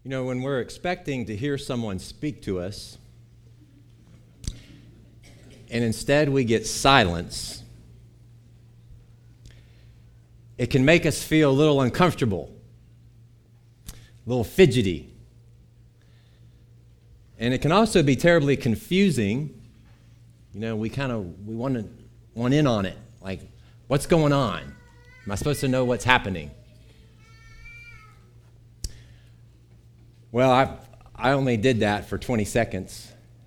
You know, when we're expecting to hear someone speak to us, and instead we get silence, it can make us feel a little uncomfortable, a little fidgety. And it can also be terribly confusing. You know, we want in on it. Like, what's going on? Am I supposed to know what's happening? Well, I only did that for 20 seconds.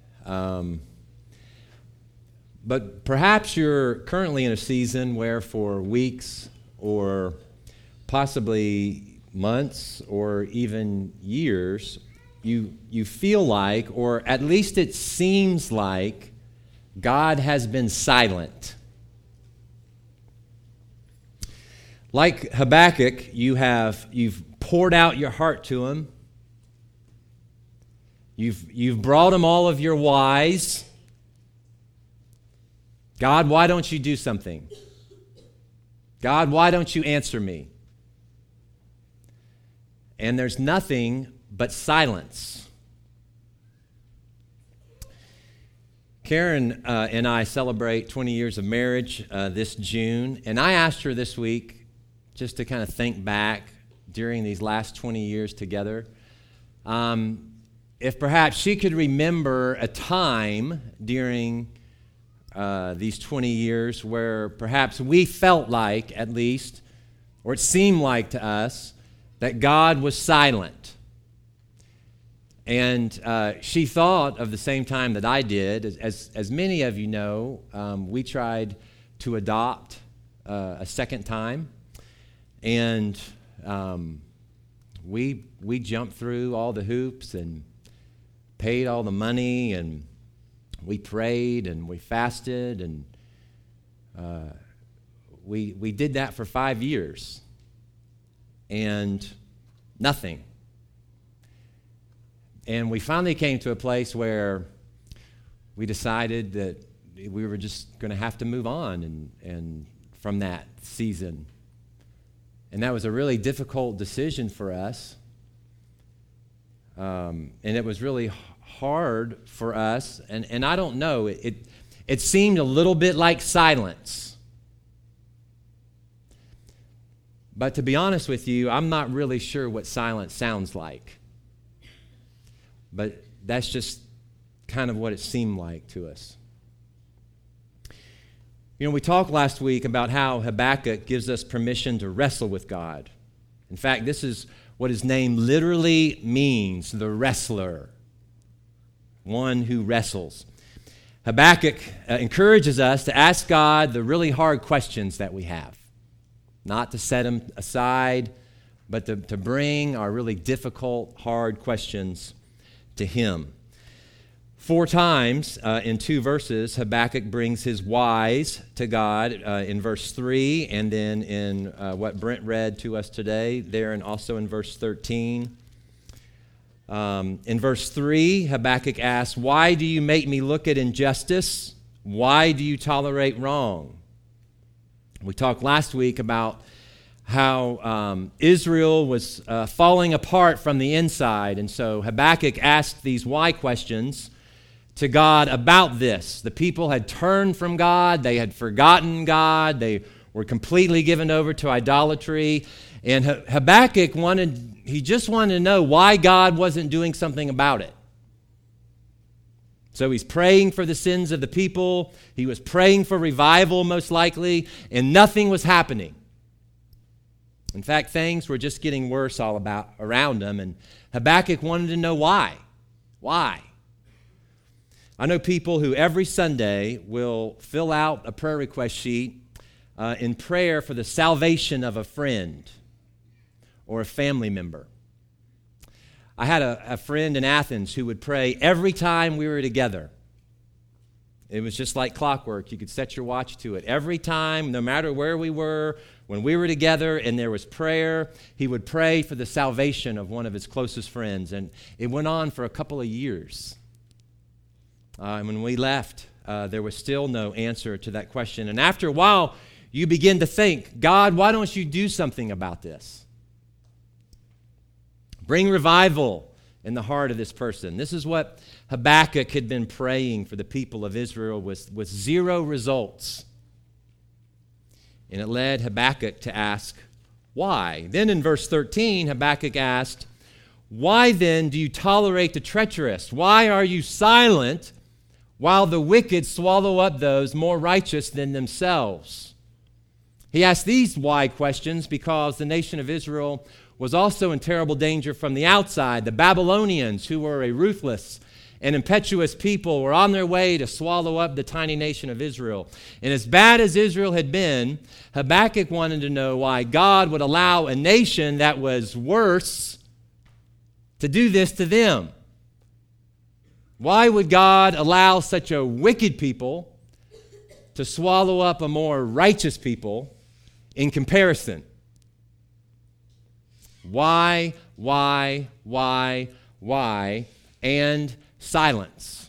But perhaps you're currently in a season where for weeks or possibly months or even years, you feel like, or at least it seems like, God has been silent. Like Habakkuk, you've poured out your heart to him. You've brought him all of your whys. God, why don't you do something? God, why don't you answer me? And there's nothing but silence. Karen and I celebrate 20 years of marriage this June, and I asked her this week just to kind of think back during these last 20 years together. If perhaps she could remember a time during these 20 years where perhaps we felt like, at least, or it seemed like to us, that God was silent. And she thought of the same time that I did. As many of you know, we tried to adopt a second time. And we jumped through all the hoops and paid all the money, and we prayed and we fasted, and we did that for 5 years, and nothing. And we finally came to a place where we decided that we were just going to have to move on and from that season. And that was a really difficult decision for us. And it was really hard for us, and I don't know, it seemed a little bit like silence. But to be honest with you, I'm not really sure what silence sounds like. But that's just kind of what it seemed like to us. You know, we talked last week about how Habakkuk gives us permission to wrestle with God. In fact, this is what his name literally means, the wrestler, one who wrestles. Habakkuk encourages us to ask God the really hard questions that we have, not to set them aside, but to bring our really difficult, hard questions to him. 4 times in 2 verses, Habakkuk brings his whys to God in verse 3, and then in what Brent read to us today, there and also in verse 13. In verse 3, Habakkuk asks, "Why do you make me look at injustice? Why do you tolerate wrong?" We talked last week about how Israel was falling apart from the inside, and so Habakkuk asked these why questions to God about this. The people had turned from God. They had forgotten God. They were completely given over to idolatry. And Habakkuk just wanted to know why God wasn't doing something about it. So he's praying for the sins of the people. He was praying for revival, most likely, and nothing was happening. In fact, things were just getting worse all around him, and Habakkuk wanted to know why. Why? I know people who every Sunday will fill out a prayer request sheet in prayer for the salvation of a friend or a family member. I had a friend in Athens who would pray every time we were together. It was just like clockwork. You could set your watch to it. Every time, no matter where we were, when we were together and there was prayer, he would pray for the salvation of one of his closest friends. And it went on for a couple of years. And when we left, there was still no answer to that question. And after a while, you begin to think, God, why don't you do something about this? Bring revival in the heart of this person. This is what Habakkuk had been praying for the people of Israel with zero results. And it led Habakkuk to ask, why? Then in verse 13, Habakkuk asked, why then do you tolerate the treacherous? Why are you silent while the wicked swallow up those more righteous than themselves? He asked these why questions because the nation of Israel was also in terrible danger from the outside. The Babylonians, who were a ruthless and impetuous people, were on their way to swallow up the tiny nation of Israel. And as bad as Israel had been, Habakkuk wanted to know why God would allow a nation that was worse to do this to them. Why would God allow such a wicked people to swallow up a more righteous people in comparison? Why, and silence.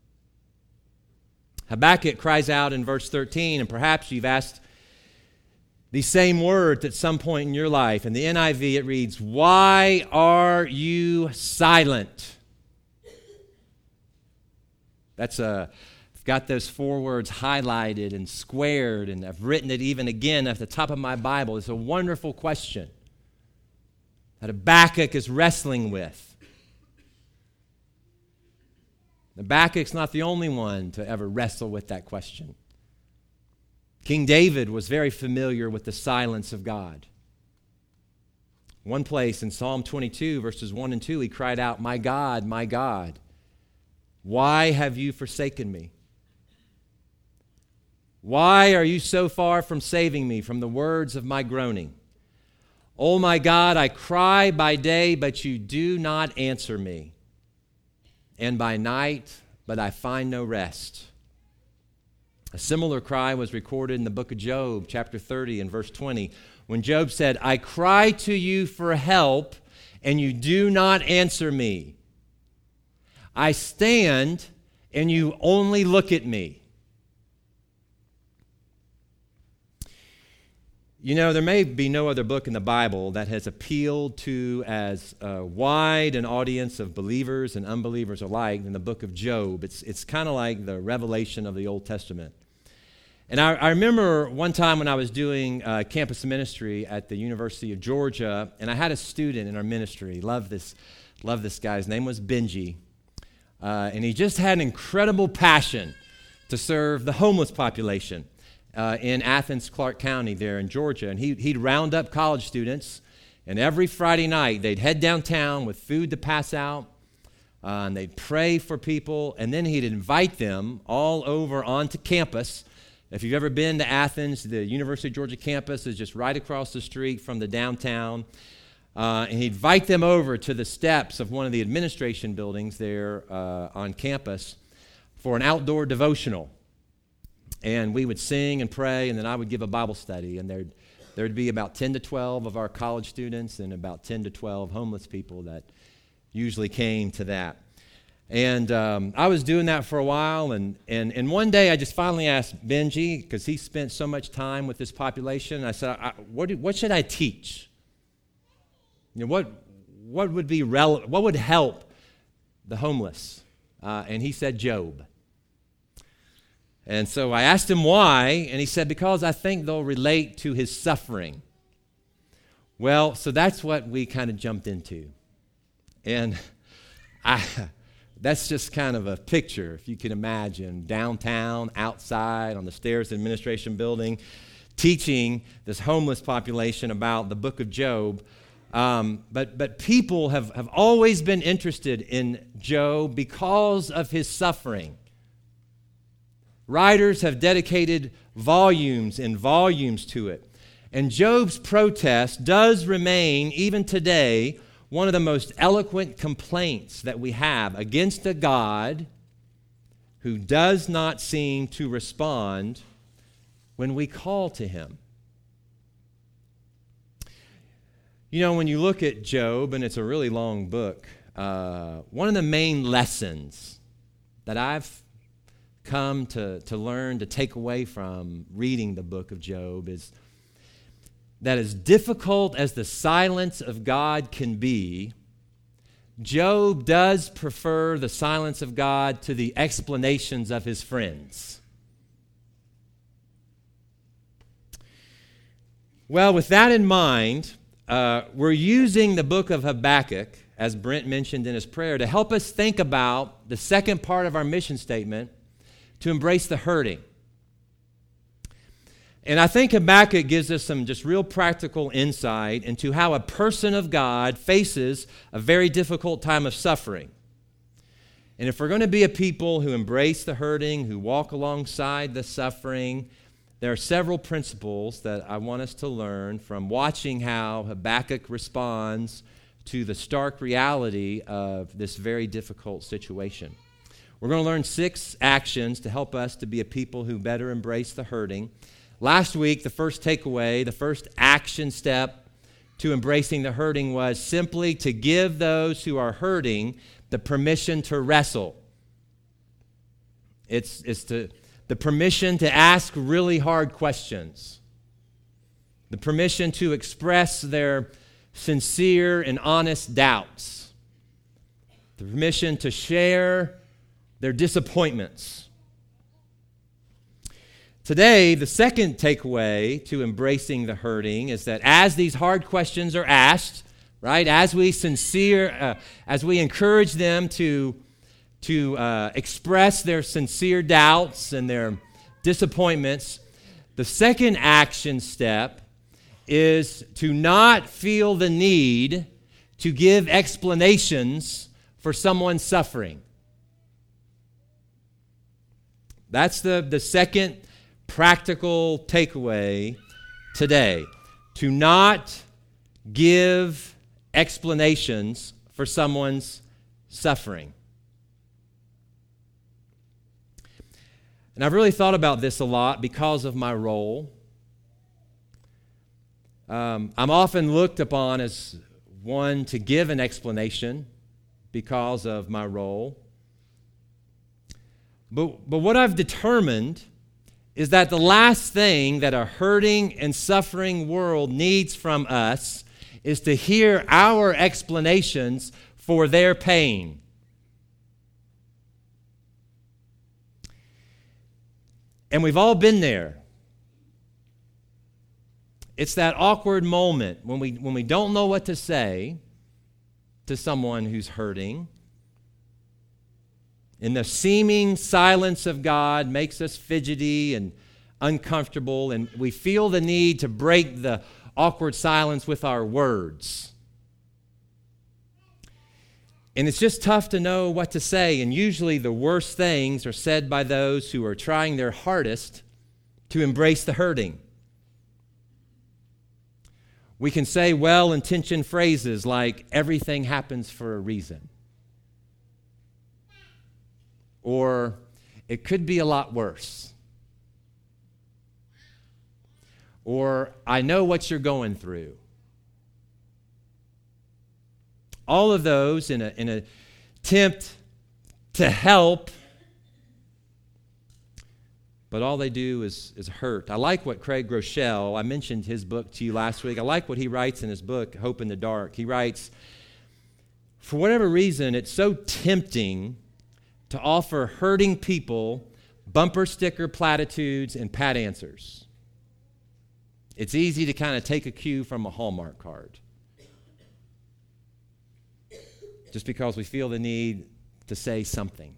Habakkuk cries out in verse 13, and perhaps you've asked these same words at some point in your life. In the NIV, it reads, why are you silent? I've got those 4 words highlighted and squared, and I've written it even again at the top of my Bible. It's a wonderful question that Habakkuk is wrestling with. Habakkuk's not the only one to ever wrestle with that question. King David was very familiar with the silence of God. One place in Psalm 22, verses 1 and 2, he cried out, my God, why have you forsaken me? Why are you so far from saving me from the words of my groaning? Oh my God, I cry by day, but you do not answer me, and by night, but I find no rest. A similar cry was recorded in the book of Job, chapter 30 and verse 20, when Job said, I cry to you for help, and you do not answer me. I stand, and you only look at me. You know, there may be no other book in the Bible that has appealed to as wide an audience of believers and unbelievers alike than the book of Job. It's kind of like the revelation of the Old Testament. And I remember one time when I was doing campus ministry at the University of Georgia, and I had a student in our ministry. Love this guy. His name was Benji. And he just had an incredible passion to serve the homeless population in Athens, Clark County there in Georgia. And he'd round up college students, and every Friday night they'd head downtown with food to pass out, and they'd pray for people, and then he'd invite them all over onto campus. If you've ever been to Athens, the University of Georgia campus is just right across the street from the downtown. And he'd invite them over to the steps of one of the administration buildings there on campus for an outdoor devotional. And we would sing and pray, and then I would give a Bible study. And there'd be about 10 to 12 of our college students and about 10 to 12 homeless people that usually came to that. And I was doing that for a while, and one day I just finally asked Benji, because he spent so much time with this population, I said, what should I teach? You know, what would be relevant? What would help the homeless? And he said Job. And so I asked him why, and he said, because I think they'll relate to his suffering. Well, so that's what we kind of jumped into. And that's just kind of a picture, if you can imagine, downtown, outside, on the stairs of the administration building, teaching this homeless population about the book of Job. But people have always been interested in Job because of his suffering. Writers have dedicated volumes and volumes to it. And Job's protest does remain, even today, one of the most eloquent complaints that we have against a God who does not seem to respond when we call to him. You know, when you look at Job, and it's a really long book, one of the main lessons that I've come to learn, to take away from reading the book of Job is that as difficult as the silence of God can be, Job does prefer the silence of God to the explanations of his friends. Well, with that in mind, we're using the book of Habakkuk, as Brent mentioned in his prayer, to help us think about the second part of our mission statement, to embrace the hurting. And I think Habakkuk gives us some just real practical insight into how a person of God faces a very difficult time of suffering. And if we're going to be a people who embrace the hurting, who walk alongside the suffering, there are several principles that I want us to learn from watching how Habakkuk responds to the stark reality of this very difficult situation. We're going to learn 6 actions to help us to be a people who better embrace the hurting. Last week, the first takeaway, the first action step to embracing the hurting was simply to give those who are hurting the permission to wrestle. It's the permission to ask really hard questions, the permission to express their sincere and honest doubts, the permission to share their disappointments. Today, the second takeaway to embracing the hurting is that as these hard questions are asked, right, as we encourage them to express their sincere doubts and their disappointments, the second action step is to not feel the need to give explanations for someone's suffering. That's the second practical takeaway today. To not give explanations for someone's suffering. And I've really thought about this a lot because of my role. I'm often looked upon as one to give an explanation because of my role. But what I've determined is that the last thing that a hurting and suffering world needs from us is to hear our explanations for their pain. And we've all been there. It's that awkward moment when we don't know what to say to someone who's hurting. And the seeming silence of God makes us fidgety and uncomfortable, and we feel the need to break the awkward silence with our words. And it's just tough to know what to say, and usually the worst things are said by those who are trying their hardest to embrace the hurting. We can say well-intentioned phrases like, everything happens for a reason. Or, it could be a lot worse. Or, I know what you're going through. All of those in an attempt to help, but all they do is hurt. I like what Craig Groeschel, I mentioned his book to you last week. I like what he writes in his book, Hope in the Dark. He writes, for whatever reason, it's so tempting to offer hurting people bumper sticker platitudes and pat answers. It's easy to kind of take a cue from a Hallmark card. Just because we feel the need to say something.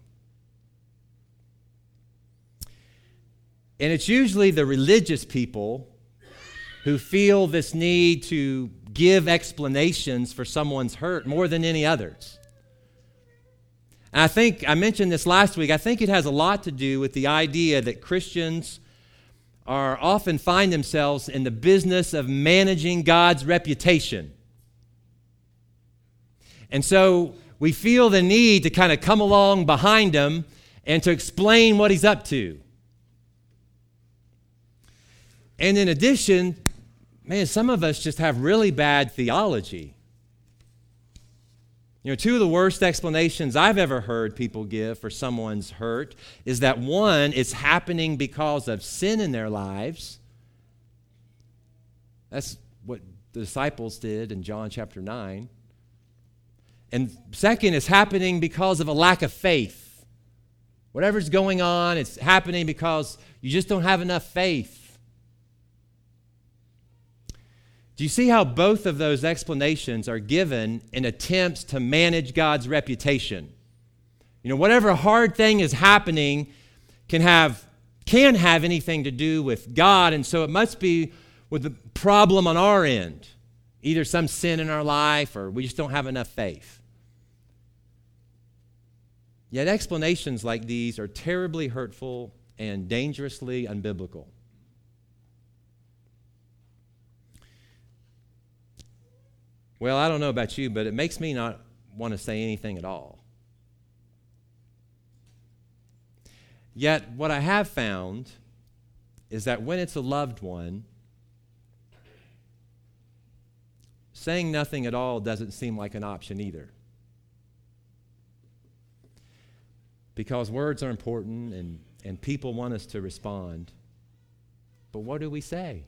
And it's usually the religious people who feel this need to give explanations for someone's hurt more than any others. And I think, I mentioned this last week, I think it has a lot to do with the idea that Christians often find themselves in the business of managing God's reputation. And so we feel the need to kind of come along behind him and to explain what he's up to. And in addition, man, some of us just have really bad theology. You know, 2 of the worst explanations I've ever heard people give for someone's hurt is that one, it's happening because of sin in their lives. That's what the disciples did in John chapter 9. And second, it's happening because of a lack of faith. Whatever's going on, it's happening because you just don't have enough faith. Do you see how both of those explanations are given in attempts to manage God's reputation? You know, whatever hard thing is happening can have anything to do with God, and so it must be with the problem on our end. Either some sin in our life or we just don't have enough faith. Yet explanations like these are terribly hurtful and dangerously unbiblical. Well, I don't know about you, but it makes me not want to say anything at all. Yet what I have found is that when it's a loved one, saying nothing at all doesn't seem like an option either. Because words are important and people want us to respond. But what do we say?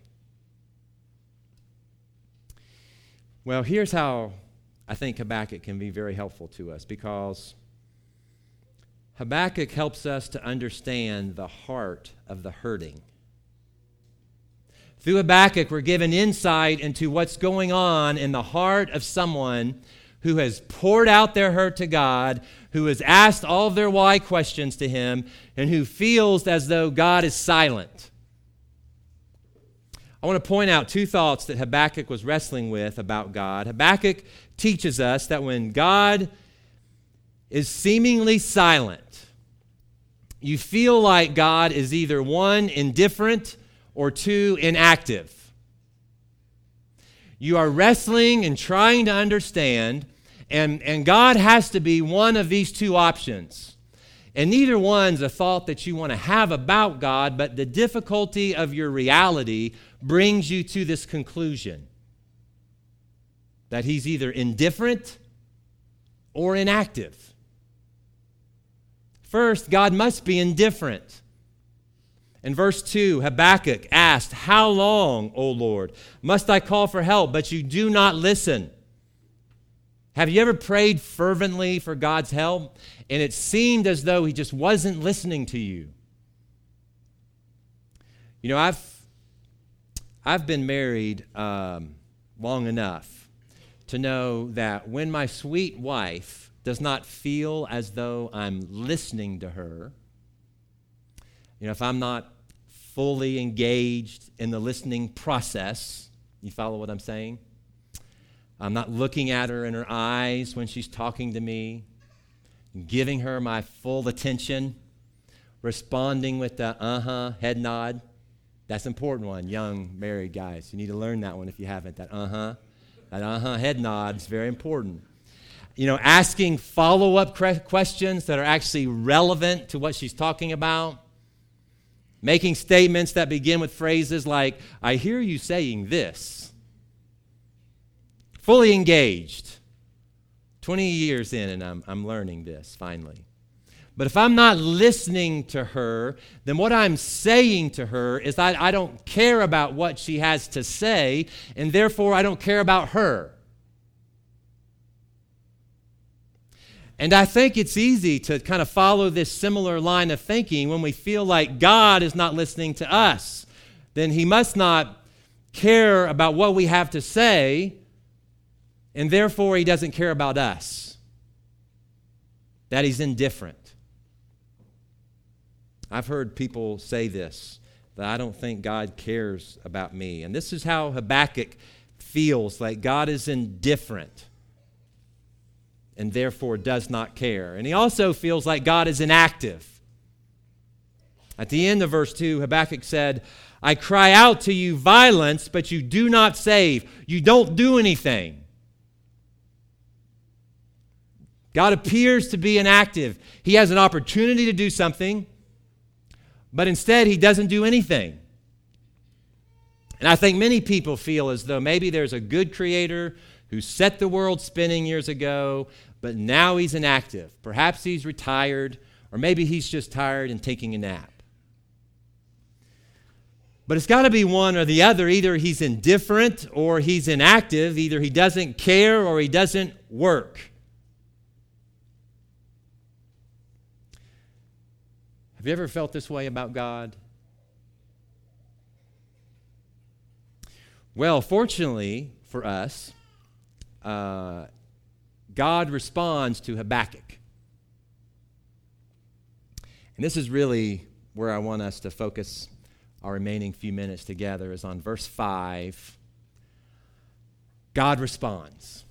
Well, here's how I think Habakkuk can be very helpful to us, because Habakkuk helps us to understand the heart of the hurting. Through Habakkuk, we're given insight into what's going on in the heart of someone who has poured out their hurt to God, who has asked all of their why questions to Him, and who feels as though God is silent. I want to point out two thoughts that Habakkuk was wrestling with about God. Habakkuk teaches us that when God is seemingly silent, you feel like God is either one, indifferent, or two, inactive. You are wrestling and trying to understand, and God has to be one of these two options. And neither one's a thought that you want to have about God, but the difficulty of your reality brings you to this conclusion that He's either indifferent or inactive. First, God must be indifferent. In verse 2, Habakkuk asked, "How long, O Lord, must I call for help, but you do not listen?" Have you ever prayed fervently for God's help, and it seemed as though He just wasn't listening to you? You know, I've been married long enough to know that when my sweet wife does not feel as though I'm listening to her, you know, if I'm not fully engaged in the listening process, you follow what I'm saying? I'm not looking at her in her eyes when she's talking to me, giving her my full attention, responding with the head nod. That's an important one, young married guys. You need to learn that one if you haven't. That head nod is very important. You know, asking follow-up questions that are actually relevant to what she's talking about. Making statements that begin with phrases like, "I hear you saying this." Fully engaged. 20 years in, and I'm learning this finally. But if I'm not listening to her, then what I'm saying to her is I don't care about what she has to say, and therefore I don't care about her. And I think it's easy to kind of follow this similar line of thinking when we feel like God is not listening to us. Then He must not care about what we have to say, and therefore He doesn't care about us. That He's indifferent. I've heard people say this, that I don't think God cares about me. And this is how Habakkuk feels, like God is indifferent and therefore does not care. And he also feels like God is inactive. At the end of verse 2, Habakkuk said, "I cry out to you violence, but you do not save." You don't do anything. God appears to be inactive. He has an opportunity to do something, but instead He doesn't do anything. And I think many people feel as though maybe there's a good creator who set the world spinning years ago, but now He's inactive. Perhaps He's retired, or maybe He's just tired and taking a nap. But it's got to be one or the other. Either He's indifferent or He's inactive. Either He doesn't care or He doesn't work. Have you ever felt this way about God? Well, fortunately for us, God responds to Habakkuk. And this is really where I want us to focus our remaining few minutes together, is on verse 5. God responds.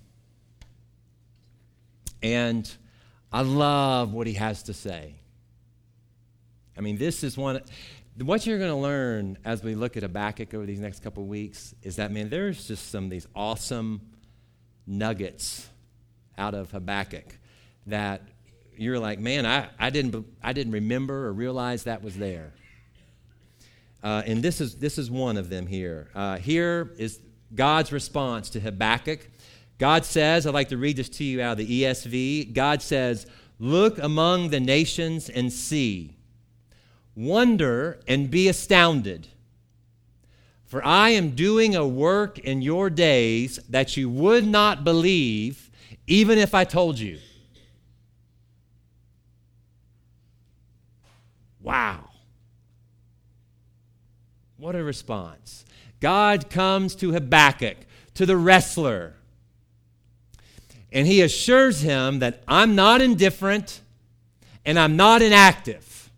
And I love what he has to say. I mean, this is what you're going to learn as we look at Habakkuk over these next couple of weeks is that, man, there's just some of these awesome nuggets out of Habakkuk that you're like, man, I didn't remember or realize that was there. And this is one of them here. Here is God's response to Habakkuk. God says, I'd like to read this to you out of the ESV. God says, "Look among the nations and see. Wonder and be astounded. For I am doing a work in your days that you would not believe, even if I told you." Wow. What a response. God comes to Habakkuk, to the wrestler, and he assures him that I'm not indifferent and I'm not inactive.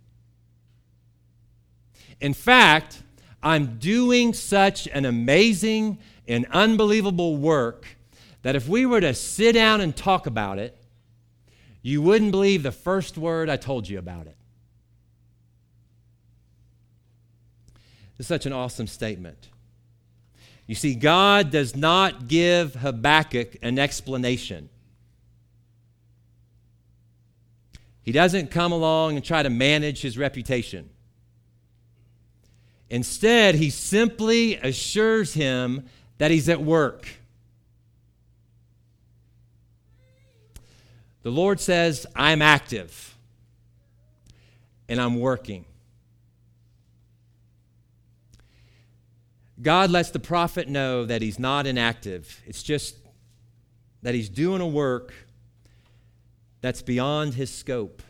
In fact, I'm doing such an amazing and unbelievable work that if we were to sit down and talk about it, you wouldn't believe the first word I told you about it. It's such an awesome statement. You see, God does not give Habakkuk an explanation. He doesn't come along and try to manage his reputation. Instead, he simply assures him that he's at work. The Lord says, I'm active and I'm working. God lets the prophet know that he's not inactive. It's just that he's doing a work that's beyond his scope.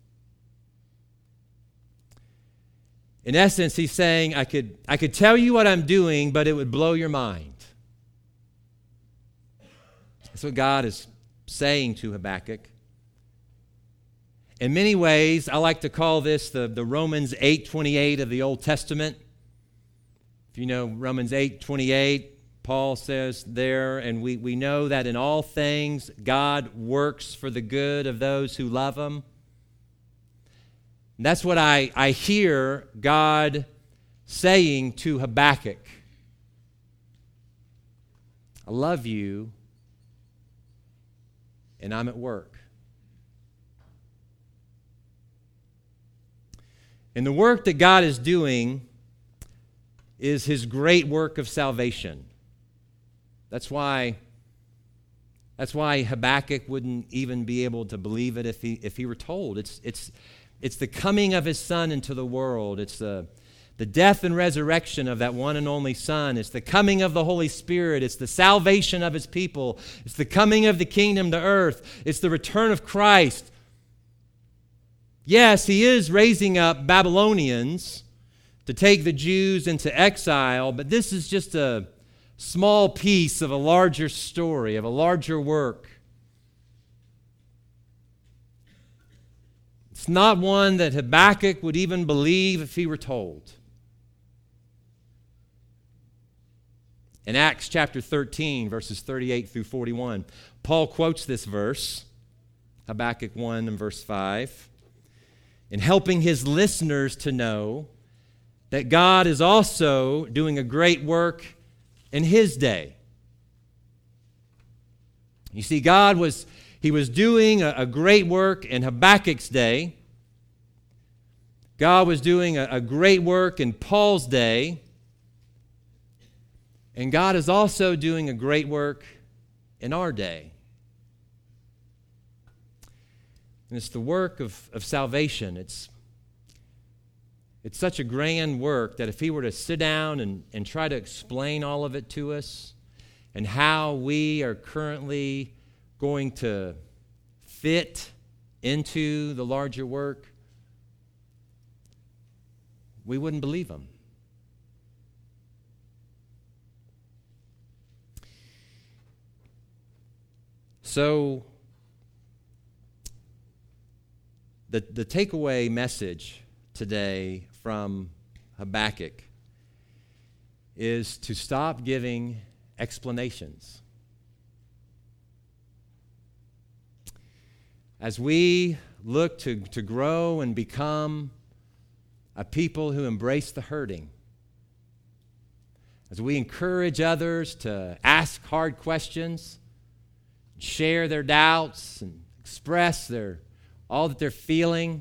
In essence, he's saying, I could tell you what I'm doing, but it would blow your mind. That's what God is saying to Habakkuk. In many ways, I like to call this the Romans 8:28 of the Old Testament. If you know Romans 8:28, Paul says there, and we know that in all things God works for the good of those who love him. And that's what I hear God saying to Habakkuk. I love you, and I'm at work. And the work that God is doing is his great work of salvation. That's why Habakkuk wouldn't even be able to believe it if he were told. It's the coming of his Son into the world. It's the death and resurrection of that one and only Son. It's the coming of the Holy Spirit. It's the salvation of his people. It's the coming of the kingdom to earth. It's the return of Christ. Yes, he is raising up Babylonians to take the Jews into exile, but this is just a small piece of a larger story, of a larger work. It's not one that Habakkuk would even believe if he were told. In Acts chapter 13, verses 38 through 41, Paul quotes this verse, Habakkuk 1 and verse 5, in helping his listeners to know that God is also doing a great work in his day. You see, he was doing a great work in Habakkuk's day. God was doing a great work in Paul's day. And God is also doing a great work in our day. And it's the work of salvation. It's such a grand work that if he were to sit down and try to explain all of it to us and how we are currently going to fit into the larger work, we wouldn't believe them. So, the takeaway message today from Habakkuk is to stop giving explanations. As we look to grow and become a people who embrace the hurting, as we encourage others to ask hard questions, share their doubts, and express all that they're feeling,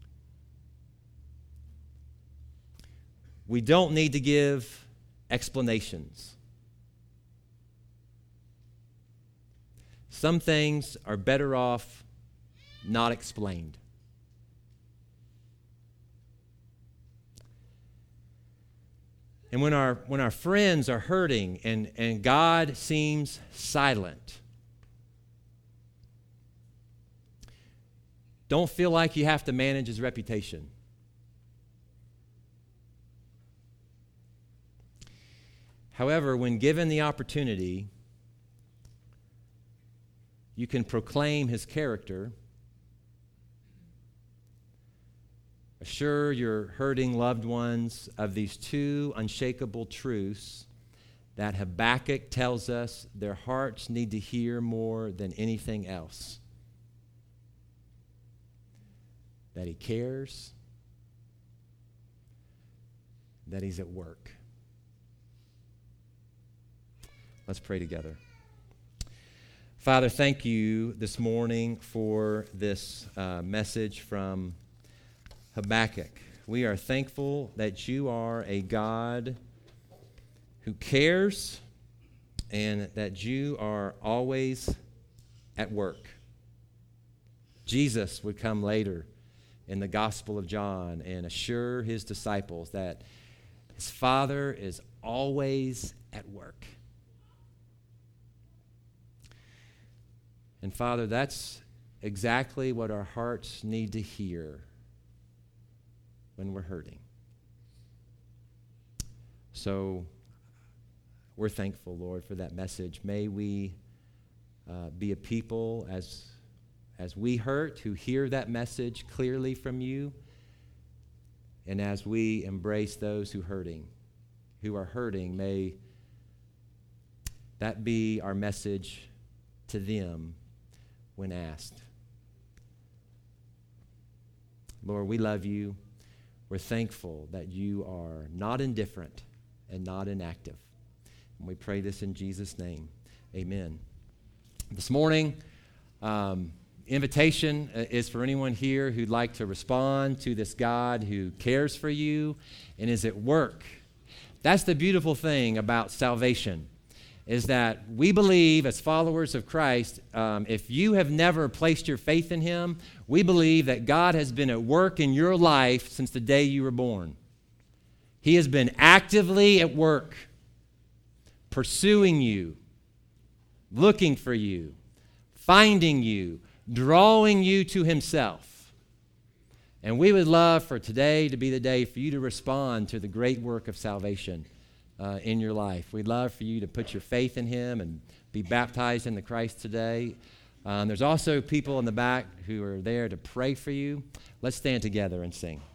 we don't need to give explanations. Some things are better off not explained. And when our friends are hurting and God seems silent, don't feel like you have to manage his reputation. However, when given the opportunity, you can proclaim his character, assure your hurting loved ones of these two unshakable truths that Habakkuk tells us their hearts need to hear more than anything else. That he cares, that he's at work. Let's pray together. Father, thank you this morning for this message from Habakkuk. We are thankful that you are a God who cares and that you are always at work. Jesus would come later in the Gospel of John and assure his disciples that his Father is always at work. And Father, that's exactly what our hearts need to hear when we're hurting. So we're thankful, Lord, for that message. May we be a people as we hurt, who hear that message clearly from you, and as we embrace those who are hurting, may that be our message to them when asked. Lord, we love you. We're thankful that you are not indifferent and not inactive. And we pray this in Jesus' name. Amen. This morning, invitation is for anyone here who'd like to respond to this God who cares for you and is at work. That's the beautiful thing about salvation, is that we believe as followers of Christ, if you have never placed your faith in him, we believe that God has been at work in your life since the day you were born. He has been actively at work, pursuing you, looking for you, finding you, drawing you to himself. And we would love for today to be the day for you to respond to the great work of salvation in your life. We'd love for you to put your faith in him and be baptized into Christ today. There's also people in the back who are there to pray for you. Let's stand together and sing.